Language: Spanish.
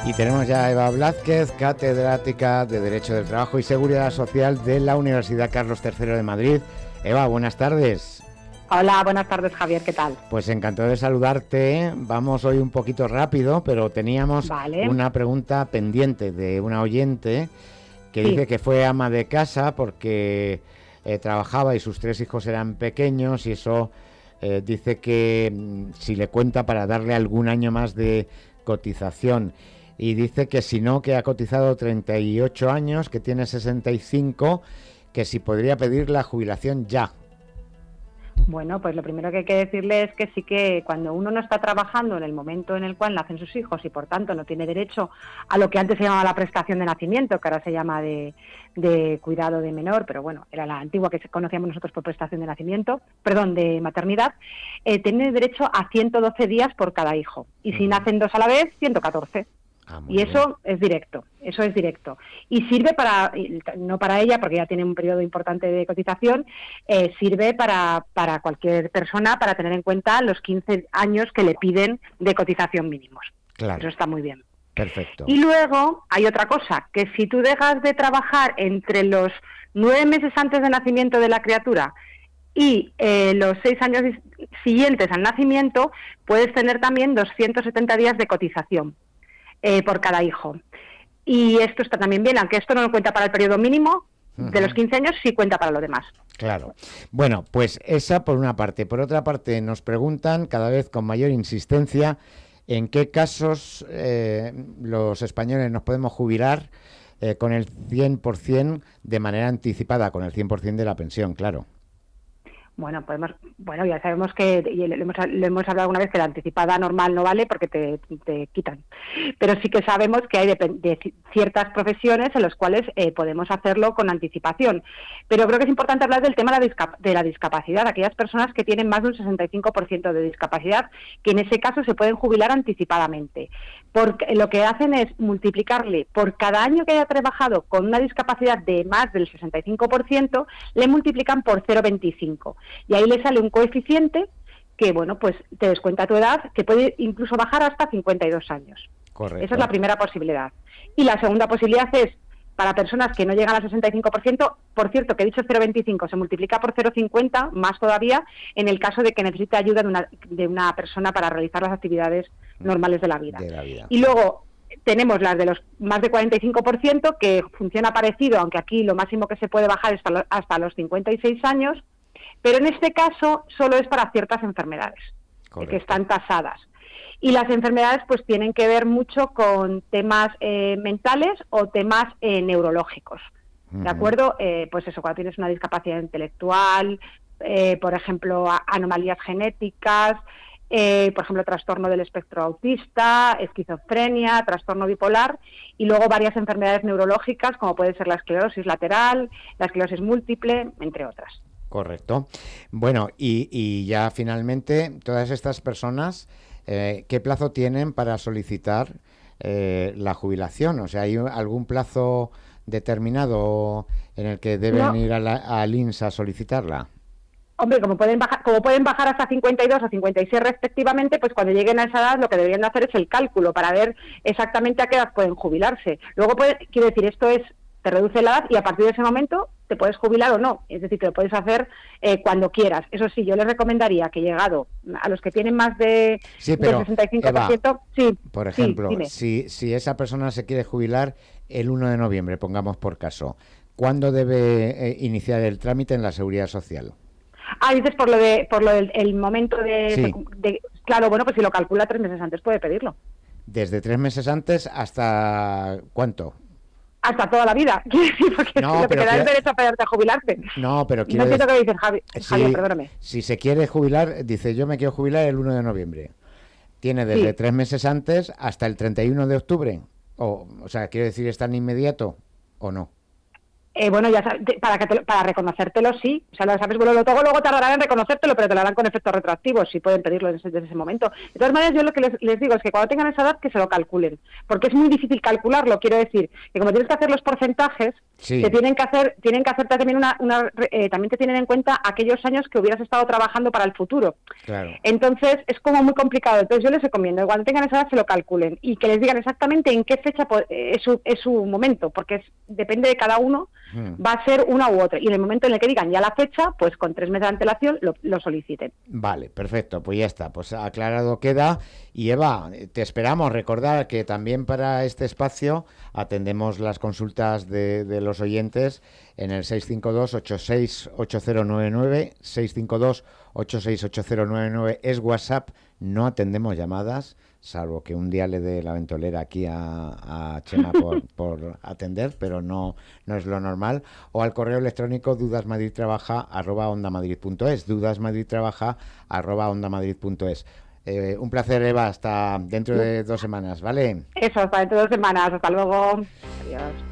Y tenemos ya a Eva Blázquez, catedrática de Derecho del Trabajo y Seguridad Social de la Universidad Carlos III de Madrid. Eva, buenas tardes. Hola, buenas tardes, Javier, ¿qué tal? Pues encantado de saludarte. Vamos hoy un poquito rápido, pero teníamos una pregunta pendiente de una oyente que dice que fue ama de casa porque trabajaba y sus 3 hijos eran pequeños y eso dice que si le cuenta para darle algún año más de cotización. Y dice que si no, que ha cotizado 38 años, que tiene 65, que si podría pedir la jubilación ya. Bueno, pues lo primero que hay que decirle es que sí, que cuando uno no está trabajando en el momento en el cual nacen sus hijos y por tanto no tiene derecho a lo que antes se llamaba la prestación de nacimiento, que ahora se llama de cuidado de menor, pero bueno, era la antigua que conocíamos nosotros por prestación de nacimiento, perdón, de maternidad, tiene derecho a 112 días por cada hijo. Y si nacen 2 a la vez, 114. Y eso es directo, Y sirve para, no para ella, porque ya tiene un periodo importante de cotización, sirve para cualquier persona para tener en cuenta los 15 años que le piden de cotización mínimos. Claro. Eso está muy bien. Perfecto. Y luego hay otra cosa, que si tú dejas de trabajar entre los 9 meses antes del nacimiento de la criatura y los 6 años siguientes al nacimiento, puedes tener también 270 días de cotización por cada hijo. Y esto está también bien, aunque esto no cuenta para el periodo mínimo de los 15 años, sí cuenta para lo demás. Claro. Bueno, pues esa por una parte. Por otra parte, nos preguntan cada vez con mayor insistencia en qué casos los españoles nos podemos jubilar con el 100% de manera anticipada, con el 100% de la pensión, claro. Bueno, ya sabemos que, y lo hemos hablado alguna vez, que la anticipada normal no vale porque te quitan. Pero sí que sabemos que hay de ciertas profesiones en las cuales podemos hacerlo con anticipación. Pero creo que es importante hablar del tema de la discapacidad, aquellas personas que tienen más de un 65% de discapacidad, que en ese caso se pueden jubilar anticipadamente. Porque lo que hacen es multiplicarle por cada año que haya trabajado con una discapacidad de más del 65%, le multiplican por 0,25. Y ahí le sale un coeficiente que, bueno, pues te descuenta tu edad, que puede incluso bajar hasta 52 años. Correcto. Esa es la primera posibilidad. Y la segunda posibilidad es para personas que no llegan al 65%, por cierto, que he dicho 0,25, se multiplica por 0,50, más todavía, en el caso de que necesite ayuda de una persona para realizar las actividades normales de la vida. Y luego tenemos las de los más de 45%, que funciona parecido, aunque aquí lo máximo que se puede bajar es hasta los 56 años, pero en este caso solo es para ciertas enfermedades. Correcto. Que están tasadas. Y las enfermedades pues tienen que ver mucho con temas mentales o temas neurológicos, ¿de acuerdo? Pues eso, cuando tienes una discapacidad intelectual, por ejemplo, anomalías genéticas, por ejemplo, trastorno del espectro autista, esquizofrenia, trastorno bipolar, y luego varias enfermedades neurológicas, como puede ser la esclerosis lateral, la esclerosis múltiple, entre otras. Correcto. Bueno, y ya finalmente, todas estas personas, ¿qué plazo tienen para solicitar la jubilación? O sea, ¿hay algún plazo determinado en el que deben ir al INS a solicitarla? Hombre, como pueden bajar hasta 52 o 56 respectivamente, pues cuando lleguen a esa edad lo que deberían de hacer es el cálculo para ver exactamente a qué edad pueden jubilarse. Luego, quiero decir, te reduce la edad y a partir de ese momento te puedes jubilar o no. Es decir, que lo puedes hacer cuando quieras. Eso sí, yo les recomendaría que llegado a los que tienen más del 65%... Eva, sí, por ejemplo, si esa persona se quiere jubilar el 1 de noviembre, pongamos por caso, ¿cuándo debe iniciar el trámite en la Seguridad Social? Dices por lo del momento de... Claro, bueno, pues si lo calcula 3 meses antes puede pedirlo. ¿Desde 3 meses antes hasta cuánto? Hasta toda la vida, porque lo que te da el derecho a pedarte a jubilarte. No, pero no entiendo qué dices, Javier, perdóname. Si se quiere jubilar, dice yo me quiero jubilar el 1 de noviembre. Tiene desde 3 meses antes hasta el 31 de octubre. O sea, quiero decir, ¿es tan inmediato o no? Bueno, ya sabes, para reconocértelo sí, o sea, lo sabes, bueno, luego tardarán en reconocértelo, pero te lo harán con efectos retroactivos, si pueden pedirlo desde ese momento. De todas maneras, yo lo que les digo es que cuando tengan esa edad que se lo calculen, porque es muy difícil calcularlo, quiero decir, que como tienes que hacer los porcentajes, te tienen que hacer también también te tienen en cuenta aquellos años que hubieras estado trabajando para el futuro. Claro. Entonces, es como muy complicado. Entonces, yo les recomiendo que cuando tengan esa edad se lo calculen y que les digan exactamente en qué fecha es su momento, porque depende de cada uno. Va a ser una u otra, y en el momento en el que digan ya la fecha, pues con 3 meses de antelación lo soliciten. Vale, perfecto, pues ya está, pues aclarado queda. Y Eva, te esperamos. Recordar que también para este espacio atendemos las consultas de los oyentes en el 652-868099, 652-868099 es WhatsApp, no atendemos llamadas, salvo que un día le dé la ventolera aquí a Chema por atender, pero no es lo normal, o al correo electrónico dudasmadridtrabaja@ondamadrid.es, dudasmadridtrabaja@ondamadrid.es. Un placer, Eva, hasta dentro de 2 semanas, ¿vale? Eso, hasta dentro de 2 semanas, hasta luego. Adiós.